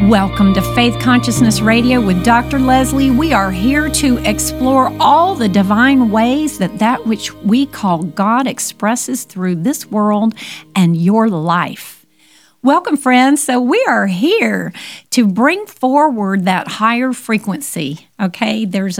Welcome to Faith Consciousness Radio with Dr. Leslie. We are here to explore all the divine ways that which we call God expresses through this world and your life. Welcome, friends. So we are here to bring forward that higher frequency, okay? There's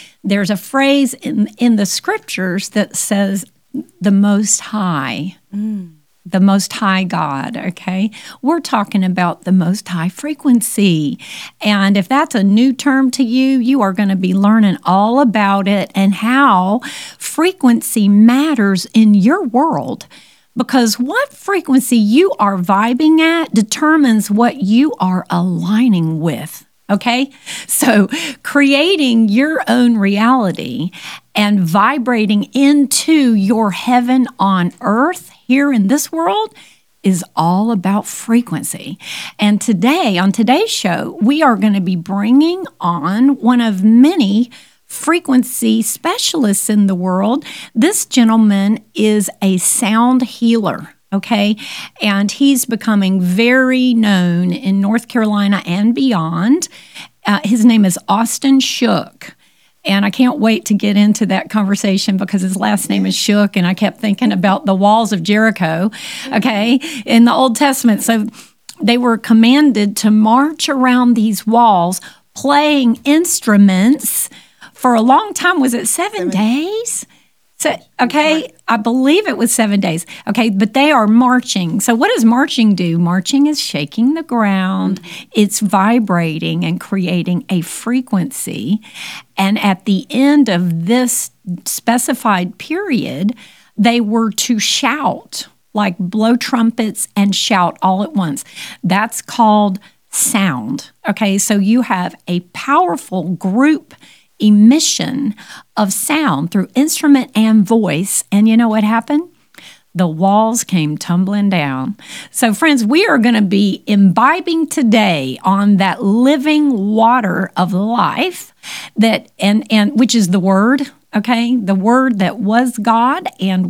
a phrase in the scriptures that says the Most High. The Most High God, okay? We're talking about the Most High frequency. And if that's a new term to you, you are going to be learning all about it and how frequency matters in your world. Because what frequency you are vibing at determines what you are aligning with. Okay, so creating your own reality and vibrating into your heaven on earth here in this world is all about frequency. And today, on today's show, we are going to be bringing on one of many frequency specialists in the world. This gentleman is a sound healer. Okay, and he's becoming very known in North Carolina and beyond. His name is Austin Shook, and I can't wait to get into that conversation because his last name is Shook, and I kept thinking about the walls of Jericho, okay, in the Old Testament. So they were commanded to march around these walls playing instruments for a long time. Was it 7 days? So, okay, I believe it was 7 days. Okay, but they are marching. So what does marching do? Marching is shaking the ground. It's vibrating and creating a frequency. And at the end of this specified period, they were to shout, like blow trumpets and shout all at once. That's called sound. Okay, so you have a powerful group emission of sound through instrument and voice. And you know what happened? The walls came tumbling down. So friends, we are going to be imbibing today on that living water of life that and which is the Word, okay? The Word that was God and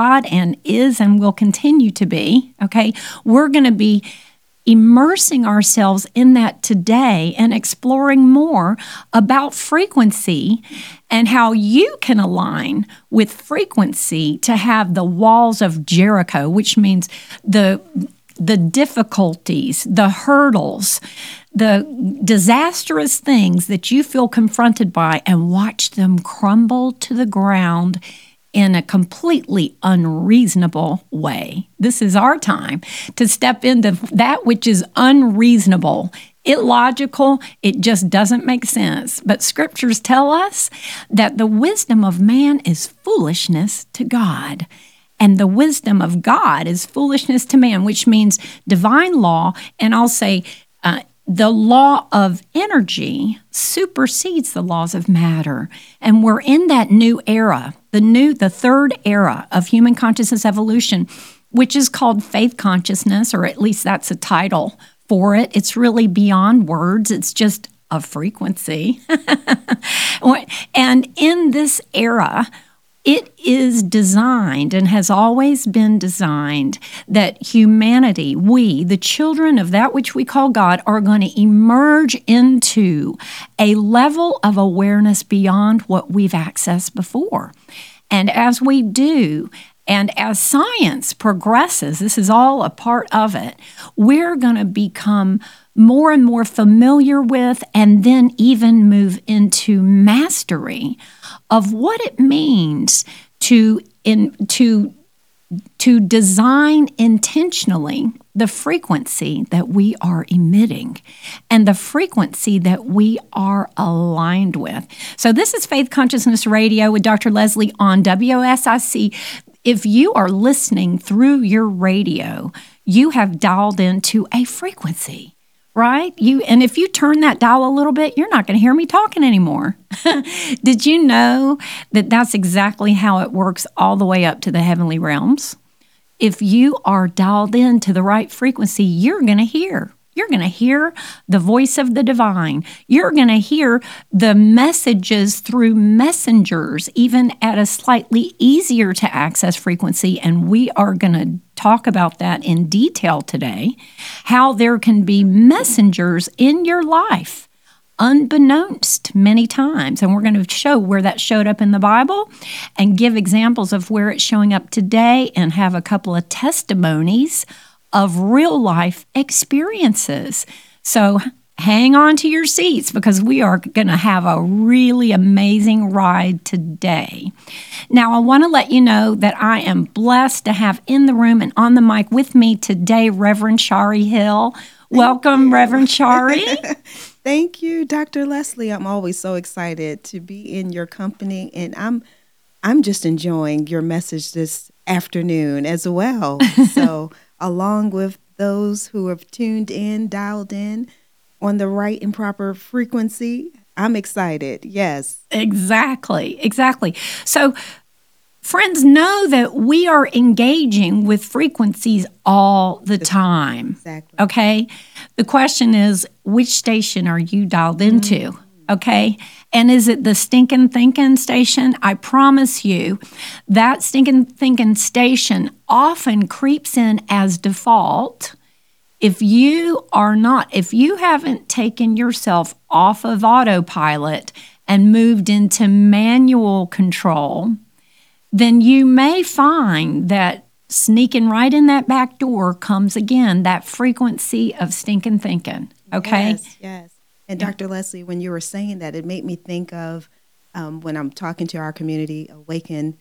is and will continue to be, okay? We're going to be immersing ourselves in that today and exploring more about frequency and how you can align with frequency to have the walls of Jericho, which means the difficulties, the hurdles, the disastrous things that you feel confronted by, and watch them crumble to the ground in a completely unreasonable way. This is our time to step into that which is unreasonable, illogical. It just doesn't make sense. But scriptures tell us that the wisdom of man is foolishness to God. And the wisdom of God is foolishness to man, which means divine law, and I'll say the law of energy supersedes the laws of matter. And we're in that new era, the third era of human consciousness evolution, which is called faith consciousness, or at least that's a title for it. It's really beyond words. It's just a frequency. And in this era, it is designed and has always been designed that humanity, we, the children of that which we call God, are going to emerge into a level of awareness beyond what we've accessed before. And as we do, and as science progresses, this is all a part of it, we're going to become more and more familiar with, and then even move into mastery of what it means to design intentionally the frequency that we are emitting and the frequency that we are aligned with. So this is Faith Consciousness Radio with Dr. Leslie on WSIC. If you are listening through your radio, you have dialed into a frequency. Right? And if you turn that dial a little bit, you're not going to hear me talking anymore. Did you know that that's exactly how it works all the way up to the heavenly realms? If you are dialed into the right frequency, you're going to hear. You're going to hear the voice of the divine. You're going to hear the messages through messengers, even at a slightly easier to access frequency. And we are going to talk about that in detail today, how there can be messengers in your life unbeknownst many times. And we're going to show where that showed up in the Bible and give examples of where it's showing up today and have a couple of testimonies of real life experiences. So hang on to your seats because we are going to have a really amazing ride today. Now, I want to let you know that I am blessed to have in the room and on the mic with me today, Reverend Shari Hill. Welcome, Reverend Shari. Thank you, Dr. Leslie. I'm always so excited to be in your company, and I'm just enjoying your message this afternoon as well. So, along with those who have tuned in, dialed in on the right and proper frequency, I'm excited. Yes. Exactly. So, friends, know that we are engaging with frequencies all the time. Exactly. Okay? The question is, which station are you dialed into? Okay? And is it the stinking thinking station? I promise you, that stinking thinking station often creeps in as default. If you haven't taken yourself off of autopilot and moved into manual control, then you may find that sneaking right in that back door comes again, that frequency of stinking thinking. Okay? Yes. And Dr. Leslie, when you were saying that, it made me think of when I'm talking to our community, Awaken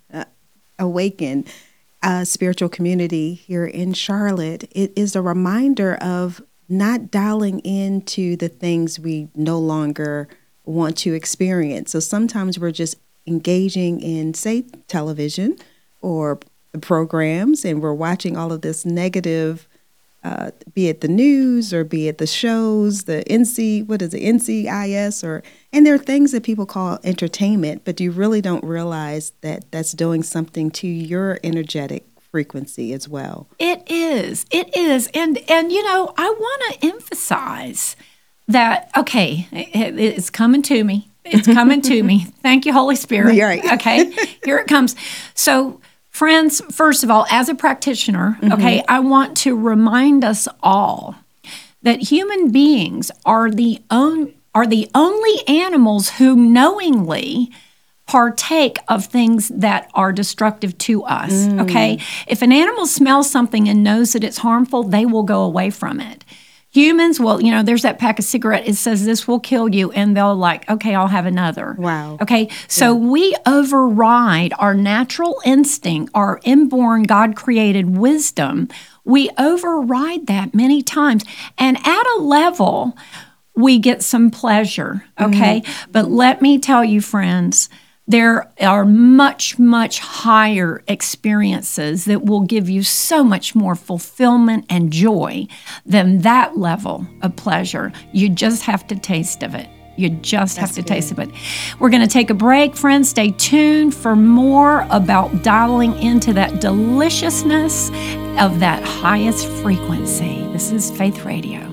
spiritual community here in Charlotte. It is a reminder of not dialing into the things we no longer want to experience. So sometimes we're just engaging in, say, television or programs, and we're watching all of this negative, be it the news or be it the shows, the NCIS, and there are things that people call entertainment, but you really don't realize that that's doing something to your energetic frequency as well. It is. And I want to emphasize that, okay, it's coming to me. It's coming to me. Thank you, Holy Spirit. You're right. Okay, here it comes. So, friends, first of all, as a practitioner, okay, I want to remind us all that human beings are the only animals who knowingly partake of things that are destructive to us, okay? If an animal smells something and knows that it's harmful, they will go away from it. Humans, well, there's that pack of cigarettes. It says this will kill you, and they'll okay, I'll have another. Wow. Okay, so we override our natural instinct, our inborn God-created wisdom. We override that many times, and at a level, we get some pleasure, okay? But let me tell you, friends, there are much, much higher experiences that will give you so much more fulfillment and joy than that level of pleasure. You just have to taste of it. You just have to taste of it. We're going to take a break, friends. Stay tuned for more about dialing into that deliciousness of that highest frequency. This is Faith Radio.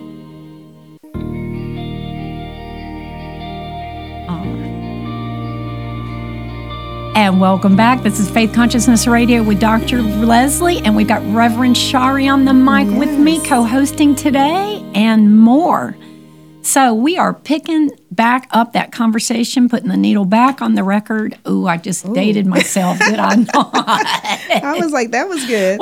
And welcome back. This is Faith Consciousness Radio with Dr. Leslie, and we've got Reverend Shari on the mic with me, co-hosting today, and more. So we are picking back up that conversation, putting the needle back on the record. Ooh, I just dated myself, did I not? I was like, that was good.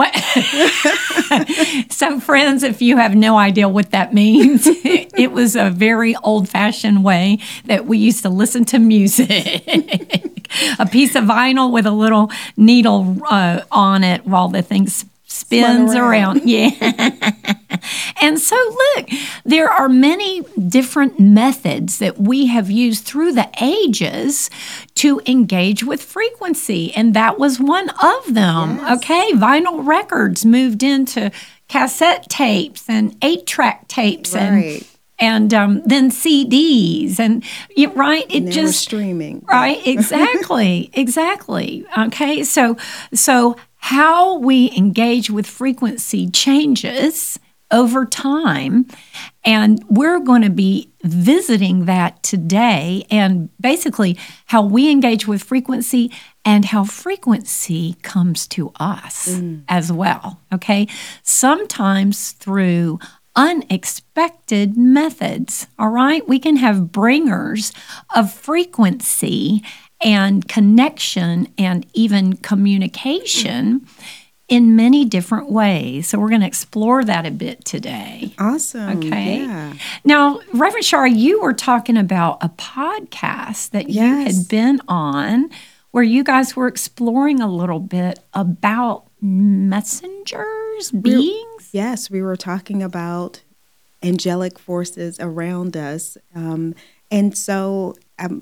So, friends, if you have no idea what that means, it was a very old-fashioned way that we used to listen to music. A piece of vinyl with a little needle on it while the thing spins around. Yeah. And so, look, there are many different methods that we have used through the ages to engage with frequency, and that was one of them. Yes. Okay, vinyl records moved into cassette tapes and 8-track tapes, right. and then CDs, and right, it and just streaming, right, exactly. Okay, so how we engage with frequency changes over time. And we're going to be visiting that today, and basically how we engage with frequency and how frequency comes to us as well. Okay. Sometimes through unexpected methods. All right. We can have bringers of frequency and connection and even communication in many different ways. So we're going to explore that a bit today. Awesome. Okay. Yeah. Now, Reverend Shara, you were talking about a podcast that you had been on where you guys were exploring a little bit about messengers, beings. Yes, we were talking about angelic forces around us. And so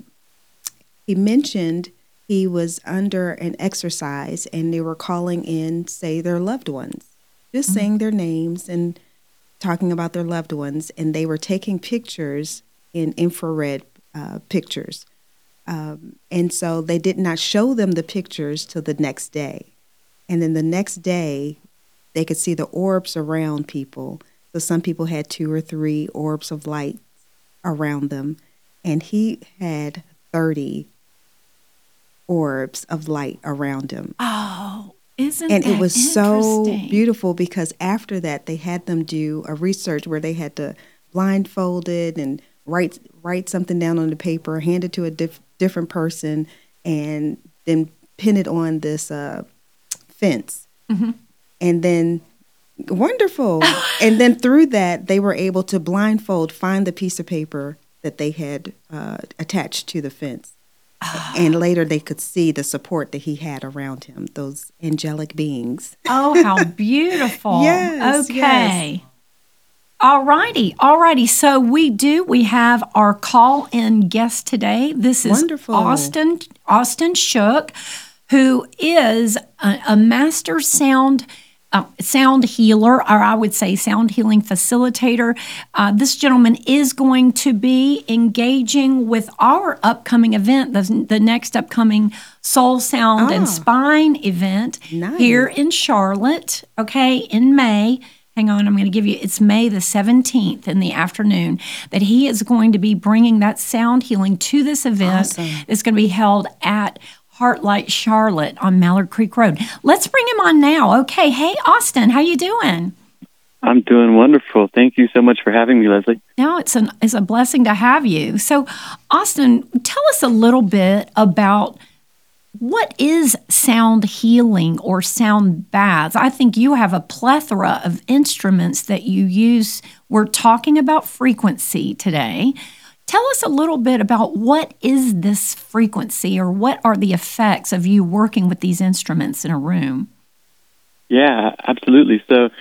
he mentioned he was under an exercise and they were calling in, say, their loved ones, just saying their names and talking about their loved ones. And they were taking pictures in infrared pictures. And so they did not show them the pictures till the next day. And then the next day, they could see the orbs around people. So some people had 2 or 3 orbs of light around them. And he had 30 orbs of light around him. Oh, isn't and that it was so interesting? beautiful because after that, they had them do a research where they had to blindfold it and write something down on the paper, hand it to a different person, and then pin it on this fence. And then, wonderful. And then through that, they were able to find the piece of paper that they had attached to the fence. And later they could see the support that he had around him, those angelic beings. Oh, how beautiful. Yes, okay. All righty. So we have our call-in guest today. This is Wonderful. Austin Shook, who is a master sound healer, or I would say sound healing facilitator. This gentleman is going to be engaging with our upcoming event, the next upcoming Soul Sound and Spine event here in Charlotte, okay, in May. Hang on, I'm going to give you, it's May the 17th in the afternoon, that he is going to be bringing that sound healing to this event. Awesome. It's going to be held at Heartlight Charlotte on Mallard Creek Road. Let's bring him on now. Okay. Hey, Austin, how you doing? I'm doing wonderful. Thank you so much for having me, Leslie. No, it's a blessing to have you. So, Austin, tell us a little bit about what is sound healing or sound baths. I think you have a plethora of instruments that you use. We're talking about frequency today. Tell us a little bit about what is this frequency, or what are the effects of you working with these instruments in a room? Yeah, absolutely. So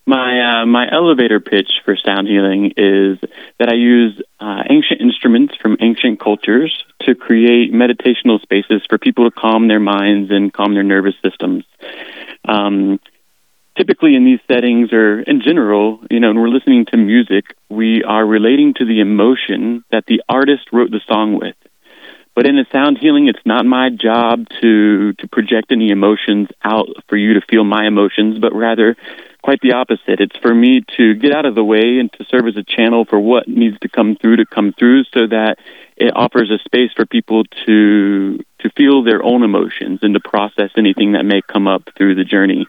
my elevator pitch for sound healing is that I use ancient instruments from ancient cultures to create meditational spaces for people to calm their minds and calm their nervous systems. Typically in these settings, or in general, when we're listening to music, we are relating to the emotion that the artist wrote the song with. But in a sound healing, it's not my job to project any emotions out for you to feel my emotions, but rather quite the opposite. It's for me to get out of the way and to serve as a channel for what needs to come through so that it offers a space for people to feel their own emotions and to process anything that may come up through the journey.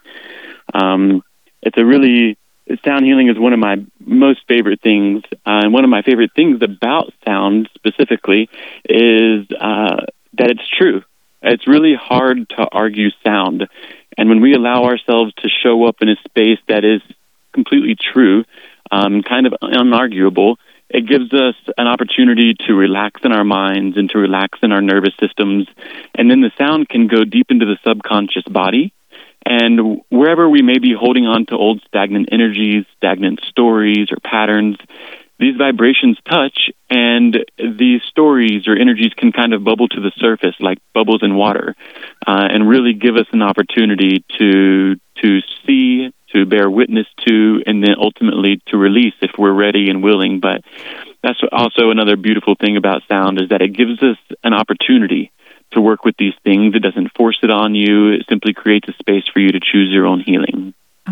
Sound healing is one of my most favorite things, and one of my favorite things about sound specifically is that it's true. It's really hard to argue sound, and when we allow ourselves to show up in a space that is completely true, kind of unarguable, it gives us an opportunity to relax in our minds and to relax in our nervous systems, and then the sound can go deep into the subconscious body. And wherever we may be holding on to old stagnant energies, stagnant stories or patterns, these vibrations touch, and these stories or energies can kind of bubble to the surface like bubbles in water, and really give us an opportunity to see, to bear witness to, and then ultimately to release if we're ready and willing. But that's also another beautiful thing about sound, is that it gives us an opportunity to work with these things. It doesn't force it on you. It simply creates a space for you to choose your own healing. Oh,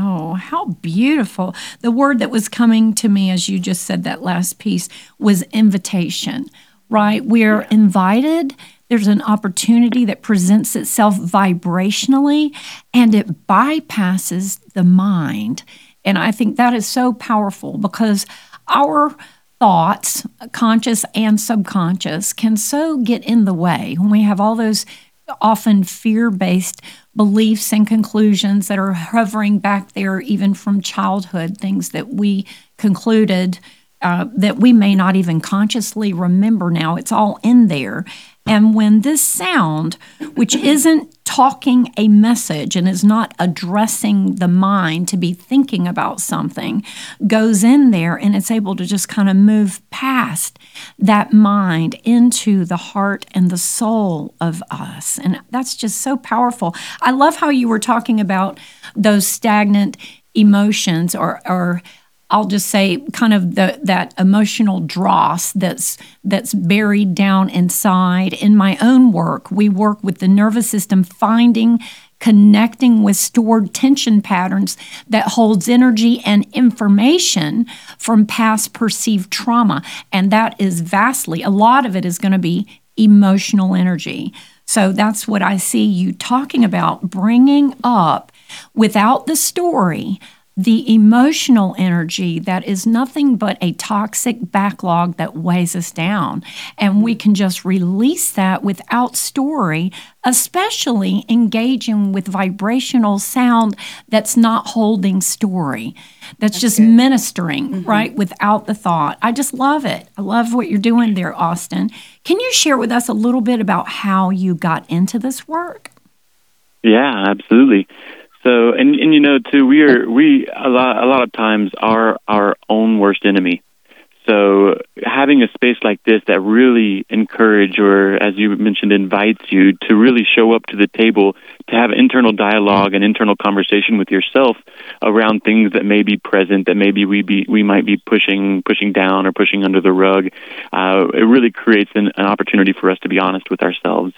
how beautiful. The word that was coming to me as you just said that last piece was invitation, right? We're invited. There's an opportunity that presents itself vibrationally, and it bypasses the mind. And I think that is so powerful because our thoughts, conscious and subconscious, can so get in the way when we have all those often fear-based beliefs and conclusions that are hovering back there even from childhood, things that we concluded that we may not even consciously remember now. It's all in there. And when this sound, which isn't talking a message and is not addressing the mind to be thinking about something, goes in there and it's able to just kind of move past that mind into the heart and the soul of us. And that's just so powerful. I love how you were talking about those stagnant emotions or I'll just say kind of that emotional dross that's buried down inside. In my own work, we work with the nervous system, connecting with stored tension patterns that holds energy and information from past perceived trauma. And that is a lot of it is going to be emotional energy. So that's what I see you talking about, bringing up without the story, the emotional energy that is nothing but a toxic backlog that weighs us down. And we can just release that without story, especially engaging with vibrational sound that's not holding story, that's just good. Ministering, right, without the thought. I just love it. I love what you're doing there, Austin. Can you share with us a little bit about how you got into this work? Yeah, absolutely. So, and you know, too, we a lot of times are our own worst enemy. So having a space like this that really encourage, or as you mentioned, invites you to really show up to the table, to have internal dialogue and internal conversation with yourself around things that may be present, that maybe we might be pushing down or pushing under the rug. It really creates an opportunity for us to be honest with ourselves.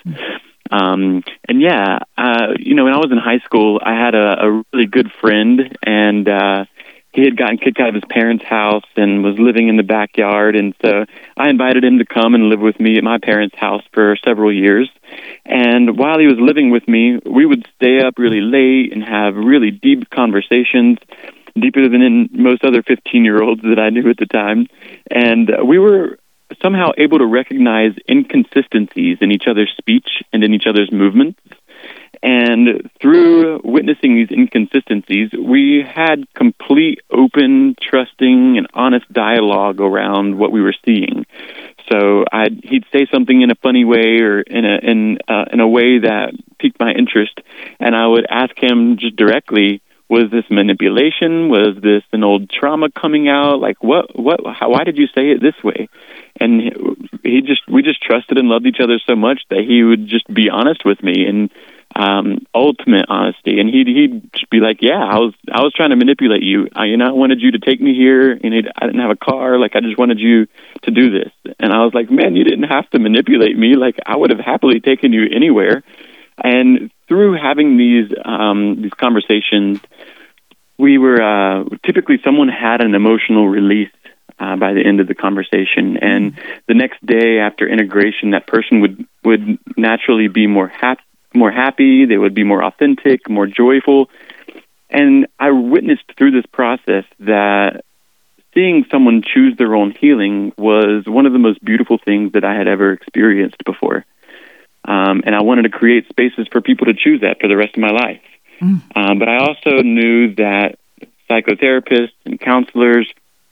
And yeah, you know, when I was in high school, I had a really good friend, and he had gotten kicked out of his parents' house and was living in the backyard. And so I invited him to come and live with me at my parents' house for several years. And while he was living with me, we would stay up really late and have really deep conversations, deeper than in most other 15-year-olds that I knew at the time. And we were somehow able to recognize inconsistencies in each other's speech and in each other's movements. And through witnessing these inconsistencies, we had complete, open, trusting, and honest dialogue around what we were seeing. So he'd say something in a funny way or in a way that piqued my interest, and I would ask him just directly, was this manipulation? Was this an old trauma coming out? Like, why did you say it this way? And we just trusted and loved each other so much that he would just be honest with me, and ultimate honesty. And he'd just be like, yeah, I was trying to manipulate you. I wanted you to take me here, and I didn't have a car. Like, I just wanted you to do this. And I was like, man, you didn't have to manipulate me. Like, I would have happily taken you anywhere. And through having these conversations, we were typically someone had an emotional release by the end of the conversation, and the next day after integration, that person would naturally be more happy. They would be more authentic, more joyful. And I witnessed through this process that seeing someone choose their own healing was one of the most beautiful things that I had ever experienced before. And I wanted to create spaces for people to choose that for the rest of my life. But I also knew that psychotherapists and counselors,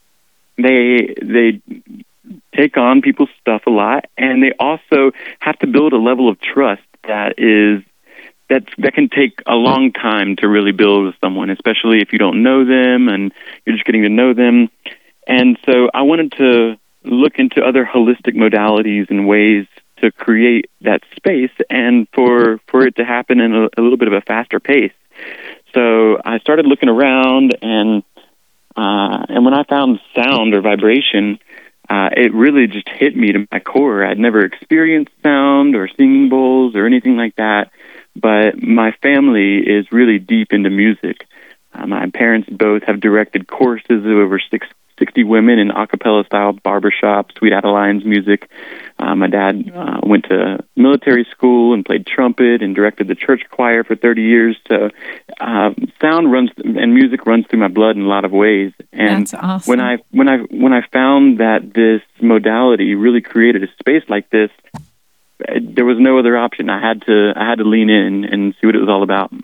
they take on people's stuff a lot, and they also have to build a level of trust that can take a long time to really build with someone, especially if you don't know them and you're just getting to know them. And so I wanted to look into other holistic modalities and ways to create that space and for it to happen in a little bit of a faster pace. So I started looking around, and when I found sound or vibration, it really just hit me to my core. I'd never experienced sound or singing bowls or anything like that, but my family is really deep into music. My parents both have directed courses of over 60 women in a cappella style barbershop, Sweet Adeline's music. My dad went to military school and played trumpet and directed the church choir for 30 years. So sound runs and music runs through my blood in a lot of ways. And that's awesome. when I found that this modality really created a space like this, there was no other option. I had to lean in and see what it was all about.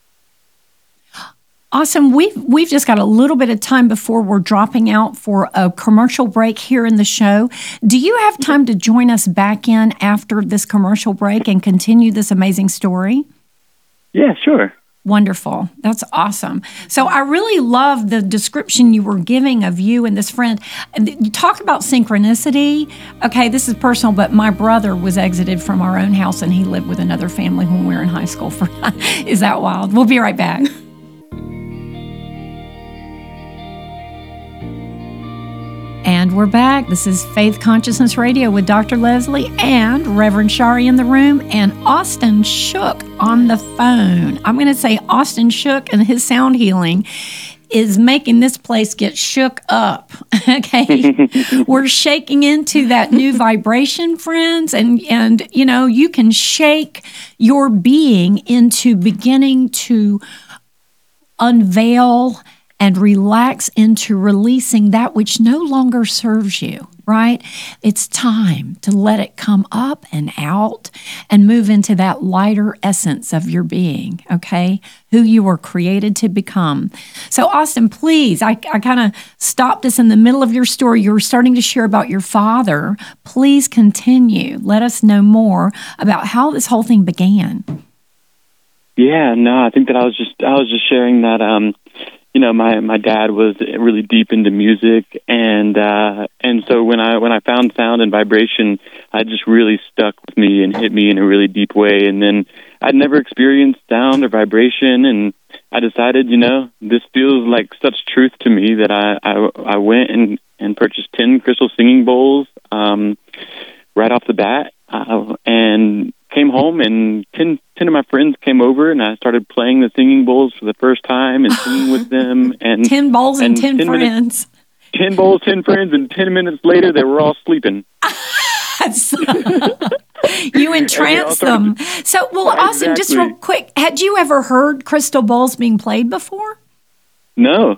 Awesome. We've just got a little bit of time before we're dropping out for a commercial break here in the show. Do you have time to join us back in after this commercial break and continue this amazing story? Yeah, sure. Wonderful. That's awesome. So I really love the description you were giving of you and this friend. You talk about synchronicity. Okay, this is personal, but my brother was exited from our own house and he lived with another family when we were in high school. Is that wild? We'll be right back. And we're back. This is Faith Consciousness Radio with Dr. Leslie and Reverend Shari in the room and Austin Shook on the phone. I'm going to say Austin Shook and his sound healing is making this place get shook up. Okay. We're shaking into that new vibration, friends. And you know, you can shake your being into beginning to unveil and relax into releasing that which no longer serves you, right? It's time to let it come up and out and move into that lighter essence of your being, okay? Who you were created to become. So, Austin, please, I kind of stopped us in the middle of your story. You were starting to share about your father. Please continue. Let us know more about how this whole thing began. Yeah, no, I think that I was just sharing that, you know, my dad was really deep into music, and so when I found sound and vibration, it just really stuck with me and hit me in a really deep way. And then I'd never experienced sound or vibration, and I decided, you know, this feels like such truth to me that I went and purchased 10 crystal singing bowls right off the bat, and came home, and 10 of my friends came over, and I started playing the singing bowls for the first time and singing with them. And 10 bowls and 10 friends. 10 bowls, 10 friends, and 10 minutes later, they were all sleeping. You entranced them. So, well, Austin, exactly. Just real quick, had you ever heard crystal bowls being played before? No.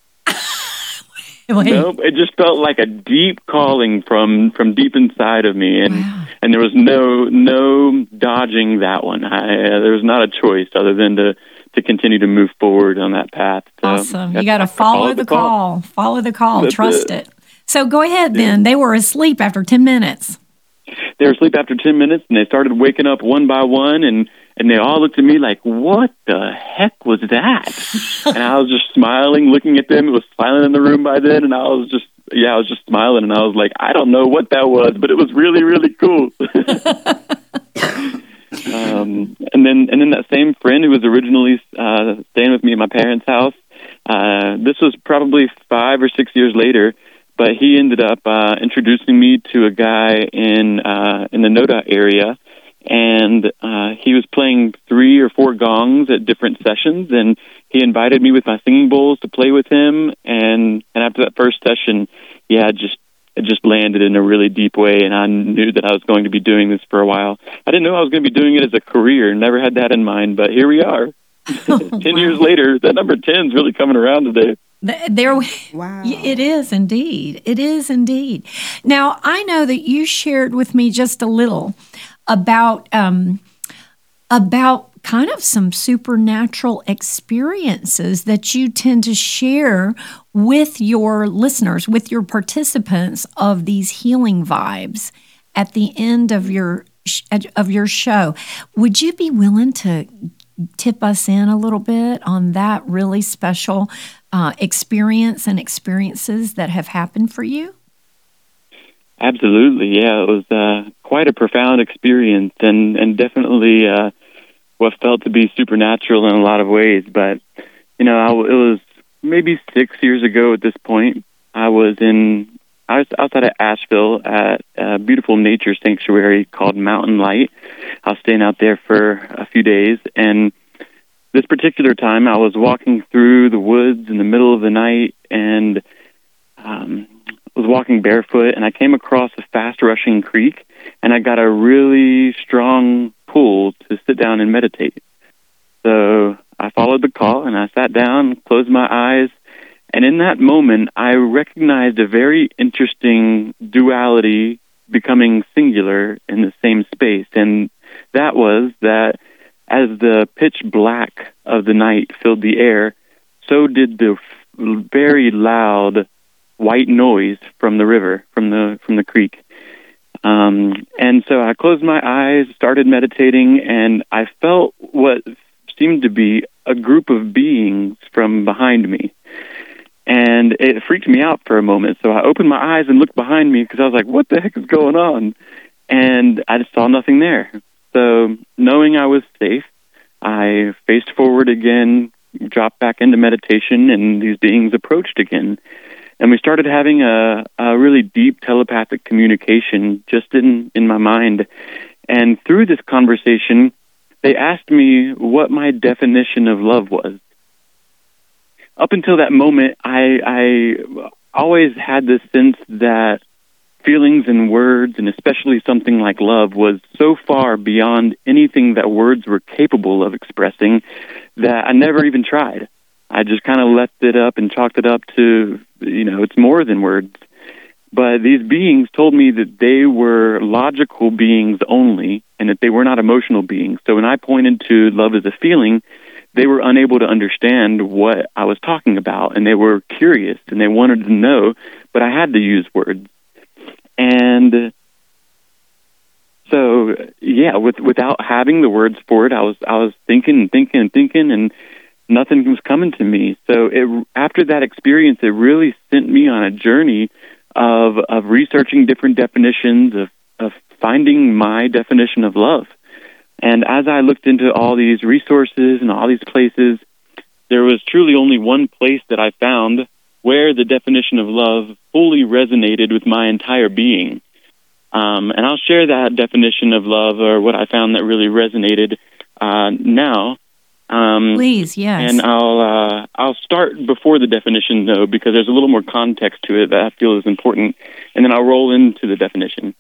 Nope, it just felt like a deep calling from deep inside of me, and wow. And there was no dodging that one. There was not a choice other than to continue to move forward on that path. So awesome, you got to follow the call. Follow the call. Trust it. So go ahead then. Yeah. They were asleep after 10 minutes. They were asleep after 10 minutes, and they started waking up one by one, and they all looked at me like, what the heck was that? And I was just smiling, looking at them. It was silent in the room by then, and I was just smiling, and I was like, I don't know what that was, but it was really, really cool. And then that same friend who was originally staying with me at my parents' house, this was probably 5 or 6 years later, but he ended up introducing me to a guy in the Noda area, and he was playing 3 or 4 gongs at different sessions, and he invited me with my singing bowls to play with him, and after that first session, it just landed in a really deep way, and I knew that I was going to be doing this for a while. I didn't know I was going to be doing it as a career, never had that in mind, but here we are. 10 years later, that number 10 is really coming around today. Wow. It is indeed. It is indeed. Now, I know that you shared with me just a little about kind of some supernatural experiences that you tend to share with your listeners, with your participants of these healing vibes at the end of your show. Would you be willing to tip us in a little bit on that really special experience and experiences that have happened for you? Absolutely, yeah. It was quite a profound experience, and definitely what felt to be supernatural in a lot of ways. But, you know, it was maybe 6 years ago at this point. I was outside of Asheville at a beautiful nature sanctuary called Mountain Light. I was staying out there for a few days, and this particular time, I was walking through the woods in the middle of the night and was walking barefoot, and I came across a fast-rushing creek, and I got a really strong pull to sit down and meditate. So I followed the call, and I sat down, closed my eyes, and in that moment, I recognized a very interesting duality becoming singular in the same space, and that was that as the pitch black of the night filled the air, so did the very loud white noise from the river, from the creek. And so I closed my eyes, started meditating, and I felt what seemed to be a group of beings from behind me. And it freaked me out for a moment. So I opened my eyes and looked behind me because I was like, what the heck is going on? And I just saw nothing there. So knowing I was safe, I faced forward again, dropped back into meditation, and these beings approached again. And we started having a really deep telepathic communication just in my mind. And through this conversation, they asked me what my definition of love was. Up until that moment, I always had this sense that feelings and words, and especially something like love, was so far beyond anything that words were capable of expressing that I never even tried. I just kind of left it up and chalked it up to, it's more than words. But these beings told me that they were logical beings only and that they were not emotional beings. So when I pointed to love as a feeling, they were unable to understand what I was talking about, and they were curious and they wanted to know, but I had to use words. And so, yeah, without having the words for it, I was thinking, and nothing was coming to me. So after that experience, it really sent me on a journey of researching different definitions, of finding my definition of love. And as I looked into all these resources and all these places, there was truly only one place that I found where the definition of love fully resonated with my entire being. And I'll share that definition of love, or what I found that really resonated now. Please, yes. And I'll start before the definition, though, because there's a little more context to it that I feel is important, and then I'll roll into the definition.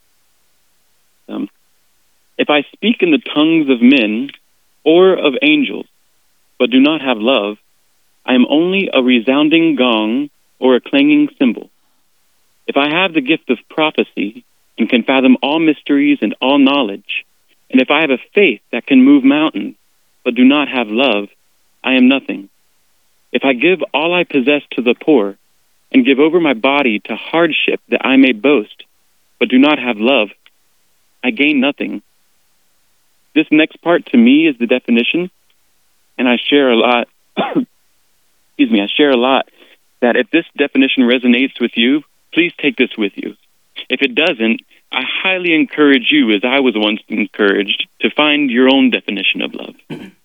If I speak in the tongues of men or of angels, but do not have love, I am only a resounding gong or a clanging cymbal. If I have the gift of prophecy and can fathom all mysteries and all knowledge, and if I have a faith that can move mountains, but do not have love, I am nothing. If I give all I possess to the poor, and give over my body to hardship that I may boast, but do not have love, I gain nothing. This next part to me is the definition, and I share a lot, I share a lot that if this definition resonates with you, please take this with you. If it doesn't, I highly encourage you, as I was once encouraged, to find your own definition of love.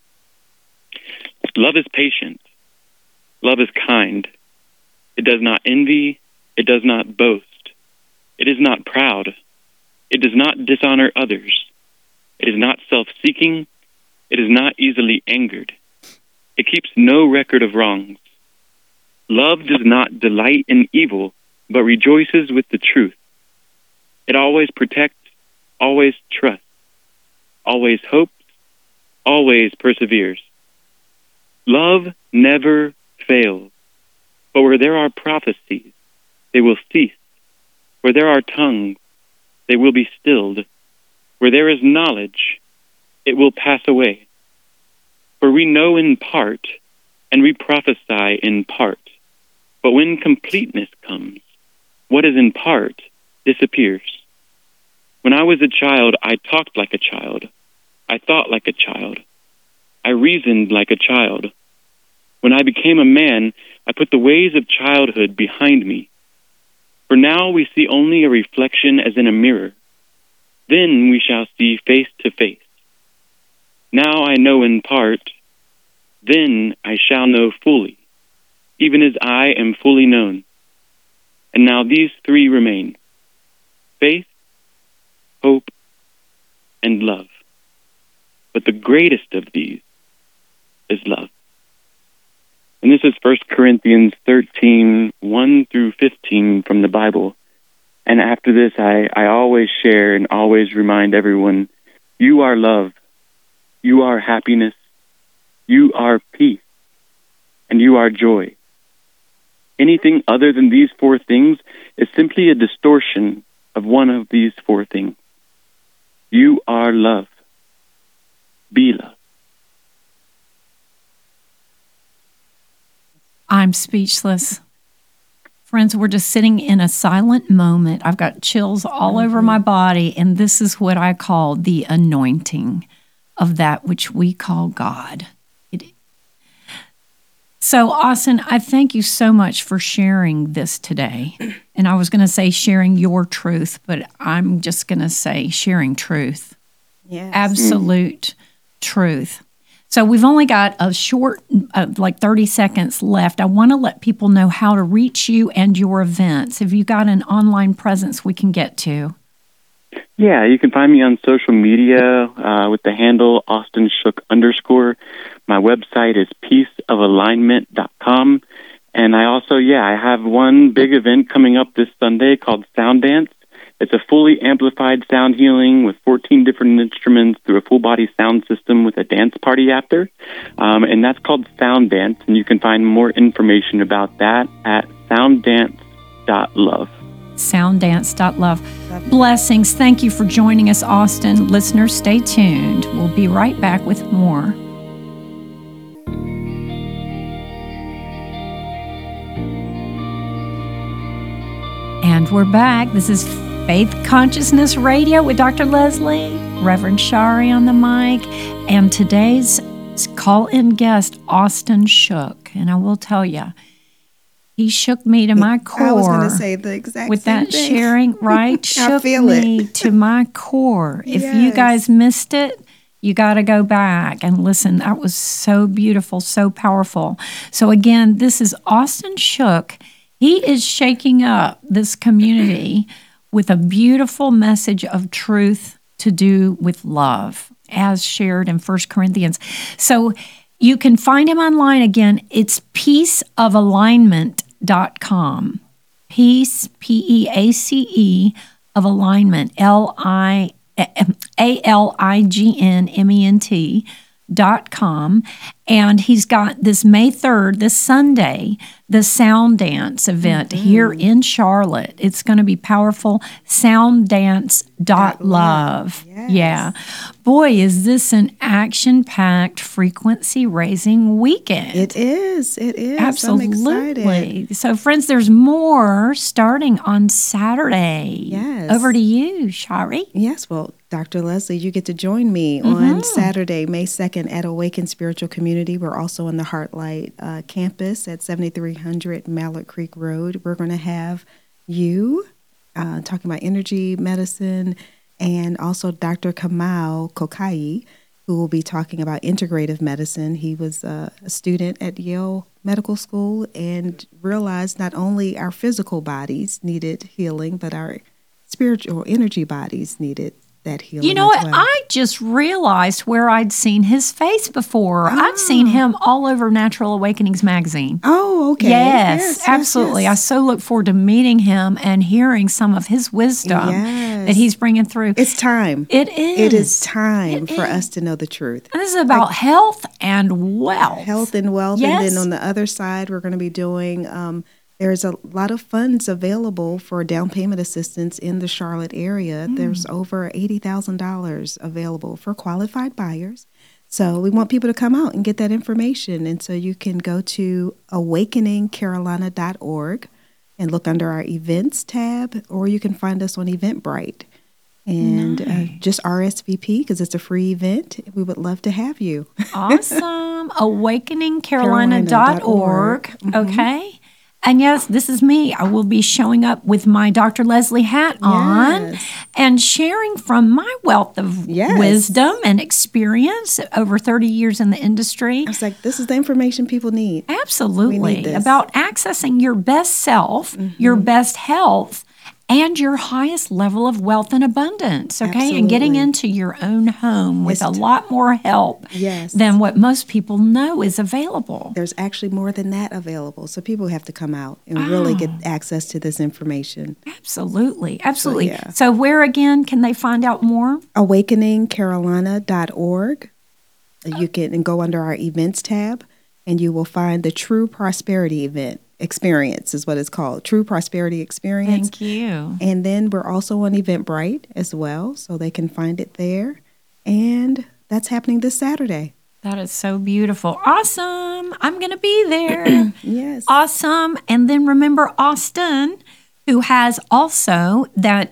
Love is patient. Love is kind. It does not envy. It does not boast. It is not proud. It does not dishonor others. It is not self-seeking. It is not easily angered. It keeps no record of wrongs. Love does not delight in evil, but rejoices with the truth. It always protects, always trusts, always hopes, always perseveres. Love never fails, but where there are prophecies, they will cease. Where there are tongues, they will be stilled. Where there is knowledge, it will pass away. For we know in part, and we prophesy in part. But when completeness comes, what is in part disappears. When I was a child, I talked like a child. I thought like a child. I reasoned like a child. When I became a man, I put the ways of childhood behind me. For now we see only a reflection as in a mirror. Then we shall see face to face. Now I know in part. Then I shall know fully, even as I am fully known. And now these three remain: faith, hope, and love. But the greatest of these is love. And this is 1 Corinthians 13, 1 through 15 from the Bible. And after this, I always share and always remind everyone, you are love, you are happiness, you are peace, and you are joy. Anything other than these four things is simply a distortion of one of these four things. You are love. Be love. I'm speechless. Friends, we're just sitting in a silent moment. I've got chills all over my body, and this is what I call the anointing of that which we call God. So, Austin, I thank you so much for sharing this today. And I was going to say sharing your truth, but I'm just going to say sharing truth. Yes. Absolute truth. So we've only got a short, like 30 seconds left. I want to let people know how to reach you and your events. Have you got an online presence we can get to? Yeah, you can find me on social media with the handle AustinShook_. My website is peaceofalignment.com. And I also, I have one big event coming up this Sunday called Sound Dance. It's a fully amplified sound healing with 14 different instruments through a full-body sound system with a dance party after. And that's called Sound Dance, and you can find more information about that at sounddance.love. Sounddance.love. Blessings. Thank you for joining us, Austin. Listeners, stay tuned. We'll be right back with more. And we're back. This is Faith Consciousness Radio with Dr. Leslie, Reverend Shari on the mic, and today's call-in guest, Austin Shook. And I will tell you, he shook me to my core. I was going to say the exact with same that thing. sharing, right? Shook me to my core. If you guys missed it, you got to go back and listen. That was so beautiful, so powerful. So again, this is Austin Shook. He is shaking up this community with a beautiful message of truth to do with love, as shared in 1 Corinthians. So you can find him online again. It's peaceofalignment.com. Peace, P-E-A-C-E, of alignment, alignment.com. And he's got this May 3rd, this Sunday, the Sound Dance event here in Charlotte. It's going to be powerful. Sounddance.love. Yes. Yeah. Boy, is this an action-packed, frequency-raising weekend. It is. It is. Absolutely. I'm excited. So, friends, there's more starting on Saturday. Yes. Over to you, Shari. Yes, well, Dr. Leslie, you get to join me on Saturday, May 2nd at Awaken Spiritual Community. We're also on the Heartlight campus at 7300 Mallard Creek Road. We're going to have you talking about energy medicine, and also Dr. Kamau Kokai, who will be talking about integrative medicine. He was a student at Yale Medical School and realized not only our physical bodies needed healing, but our spiritual energy bodies needed that healing. You know what? Well. I just realized where I'd seen his face before. I've seen him all over Natural Awakenings magazine. Oh, okay. Yes, absolutely. Yes. I so look forward to meeting him and hearing some of his wisdom that he's bringing through. It's time. It is. It is time for us to know the truth. And this is about health and wealth. Health and wealth. Yes. And then on the other side, we're going to be doing, there's a lot of funds available for down payment assistance in the Charlotte area. There's over $80,000 available for qualified buyers. So we want people to come out and get that information. And so you can go to awakeningcarolina.org and look under our events tab, or you can find us on Eventbrite. And just RSVP, because it's a free event. We would love to have you. Awesome. awakeningcarolina.org. Okay. And yes, this is me. I will be showing up with my Dr. Leslie hat on and sharing from my wealth of wisdom and experience over 30 years in the industry. I was like, this is the information people need. Absolutely. We need this. About accessing your best self, your best health, and your highest level of wealth and abundance, okay? And getting Absolutely. into your own home with a Yes. lot more help Yes. than what most people know is available. There's actually more than that available. So people have to come out and really get access to this information. Absolutely. Absolutely. yeah. So where again can they find out more? awakeningcarolina.org. You can go under our events tab and you will find the True Prosperity Event Experience is what it's called. True Prosperity Experience. Thank you. And then we're also on Eventbrite as well, so they can find it there. And that's happening this Saturday. That is so beautiful. Awesome. I'm going to be there. Yes. Awesome. And then remember Austin, who has also that,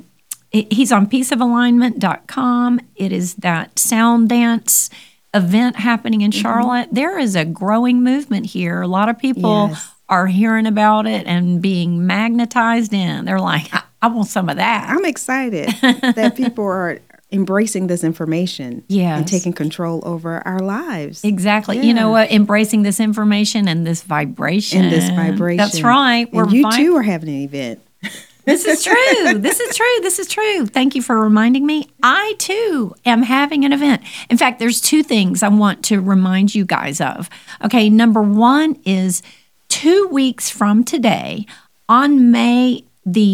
he's on peaceofalignment.com. It is that sound dance event happening in Charlotte. There is a growing movement here. A lot of people Yes. are hearing about it and being magnetized in. They're like, I want some of that. I'm excited that people are embracing this information Yes. and taking control over our lives. Exactly. Yeah. You know what? Embracing this information and this vibration. And this vibration. That's right. And you too are having an event. This is true. This is true. This is true. Thank you for reminding me. I too am having an event. In fact, there's two things I want to remind you guys of. Okay, number one is 2 weeks from today, on May the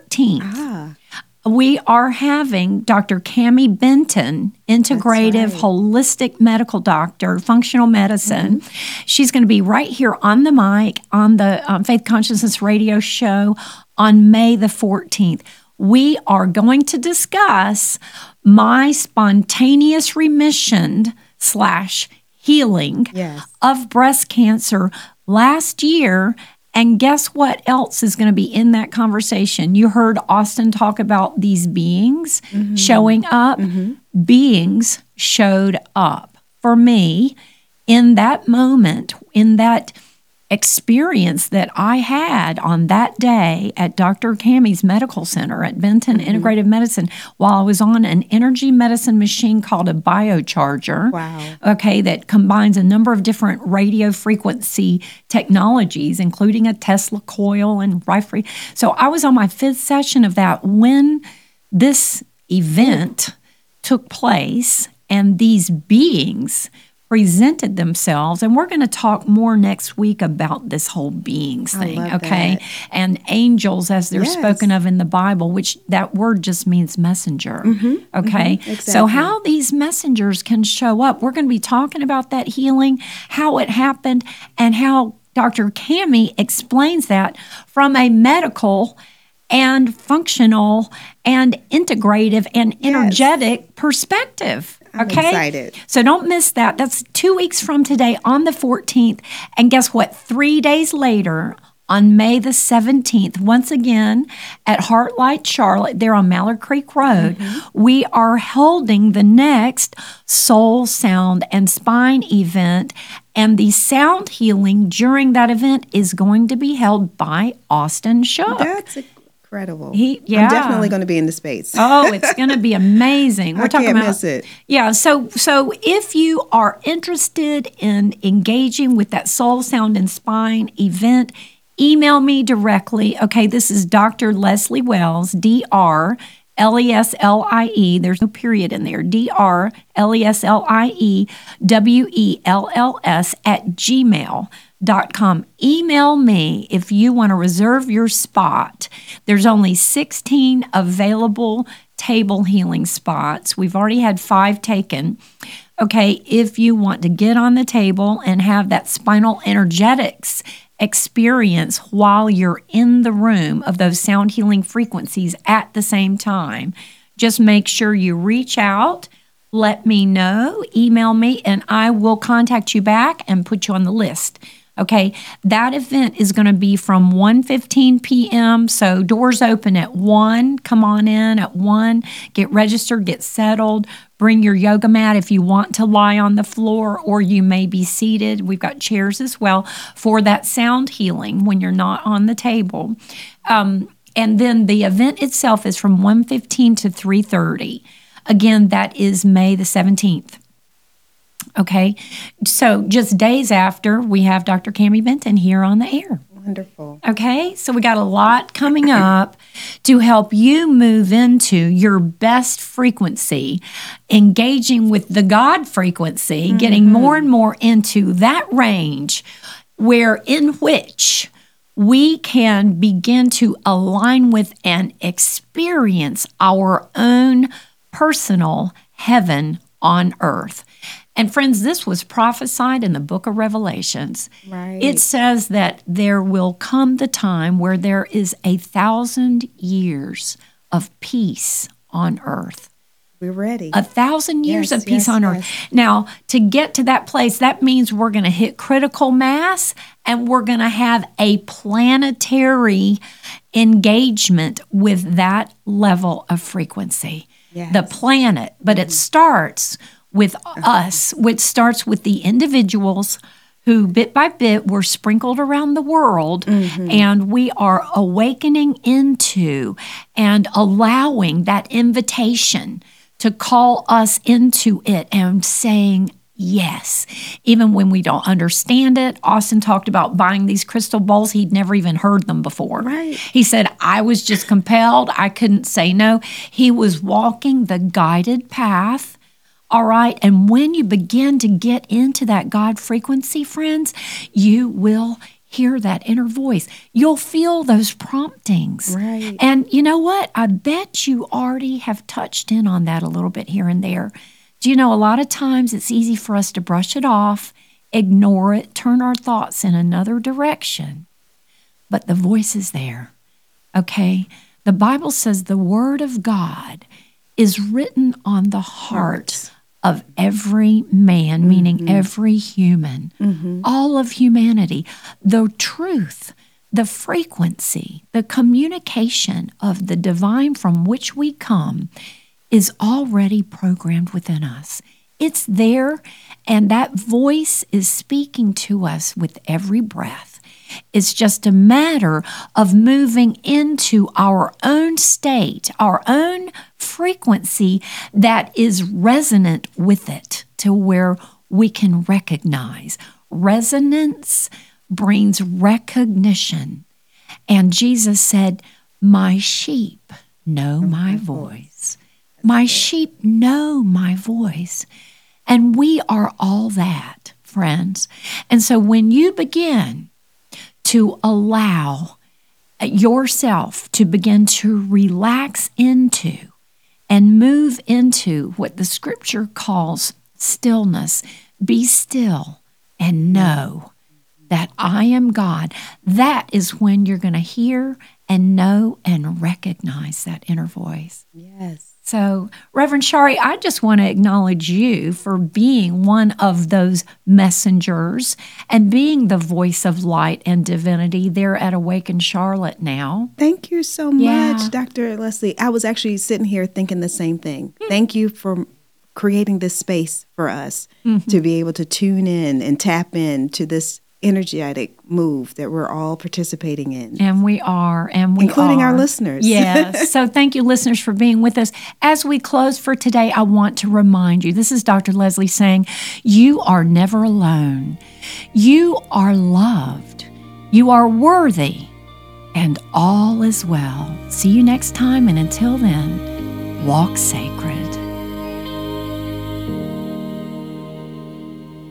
14th, we are having Dr. Cami Benton, integrative, holistic medical doctor, functional medicine. She's going to be right here on the mic on the Faith Consciousness Radio show on May the 14th. We are going to discuss my spontaneous remission / healing Yes. of breast cancer last year. And guess what else is going to be in that conversation? You heard Austin talk about these beings showing up. Beings showed up for me in that moment, in that experience that I had on that day at Dr. Cami's Medical Center at Benton Integrative Medicine while I was on an energy medicine machine called a biocharger. Wow. Okay, that combines a number of different radio frequency technologies, including a Tesla coil and rife. So I was on my 5th session of that when this event took place and these beings presented themselves, and we're going to talk more next week about this whole beings thing, love okay? that. And angels, as they're Yes. spoken of in the Bible, which that word just means messenger, okay? So exactly. how these messengers can show up, we're going to be talking about that healing, how it happened, and how Dr. Cami explains that from a medical and functional and integrative and energetic perspective. I'm Okay? excited. So don't miss that. That's 2 weeks from today on the 14th. And guess what? 3 days later, on May the 17th, once again at Heartlight Charlotte, there on Mallard Creek Road, we are holding the next Soul, Sound, and Spine event. And the sound healing during that event is going to be held by Austin Shook. That's incredible. Yeah. I'm definitely going to be in the space. Oh, it's going to be amazing. We're I talking can't about miss it. Yeah, so if you are interested in engaging with that Soul, Sound, and Spine event, email me directly. Okay, this is Dr. Leslie Wells, Dr. Leslie, there's no period in there, Dr. Leslie Wells at gmail.com. Email me if you want to reserve your spot. There's only 16 available table healing spots. We've already had 5 taken. Okay, if you want to get on the table and have that spinal energetics experience while you're in the room of those sound healing frequencies at the same time, just make sure you reach out, let me know, email me, and I will contact you back and put you on the list. Okay, that event is going to be from 1:15 p.m., so doors open at 1. Come on in at 1, get registered, get settled, bring your yoga mat if you want to lie on the floor, or you may be seated. We've got chairs as well for that sound healing when you're not on the table. And then the event itself is from 1:15 to 3:30. Again, that is May the 17th. Okay, so just days after, we have Dr. Cami Benton here on the air. Wonderful. Okay, so we got a lot coming up to help you move into your best frequency, engaging with the God frequency, getting more and more into that range in which we can begin to align with and experience our own personal heaven on earth. And friends, this was prophesied in the book of Revelations. Right. It says that there will come the time where there is 1,000 years of peace on earth. We're ready. 1,000 years Yes, of peace yes, on yes. earth. Now, to get to that place, that means we're going to hit critical mass and we're going to have a planetary engagement with that level of frequency. Yes. The planet, but it starts with us, which starts with the individuals who bit by bit were sprinkled around the world, and we are awakening into and allowing that invitation to call us into it and saying yes, even when we don't understand it. Austin talked about buying these crystal bowls. He'd never even heard them before. Right. He said, I was just compelled. I couldn't say no. He was walking the guided path. All right. And when you begin to get into that God frequency, friends, you will hear that inner voice. You'll feel those promptings. Right. And you know what? I bet you already have touched in on that a little bit here and there. Do you know, a lot of times it's easy for us to brush it off, ignore it, turn our thoughts in another direction. But the voice is there. Okay? The Bible says the Word of God is written on the heart of every man, meaning every human, all of humanity. The truth, the frequency, the communication of the divine from which we come is already programmed within us. It's there, and that voice is speaking to us with every breath. It's just a matter of moving into our own state, our own frequency that is resonant with it to where we can recognize. Resonance brings recognition. And Jesus said, my sheep know my voice. My sheep know my voice. And we are all that, friends. And so when you begin to allow yourself to begin to relax into and move into what the scripture calls stillness, be still and know that I am God. That is when you're going to hear and know and recognize that inner voice. Yes. So, Reverend Shari, I just want to acknowledge you for being one of those messengers and being the voice of light and divinity there at Awaken Charlotte now. Thank you so Yeah. much, Dr. Leslie. I was actually sitting here thinking the same thing. Thank you for creating this space for us to be able to tune in and tap in to this energetic move that we're all participating in. And we are, Including our listeners. Yes. So thank you, listeners, for being with us. As we close for today, I want to remind you, this is Dr. Leslie saying, you are never alone. You are loved. You are worthy. And all is well. See you next time. And until then, walk sacred.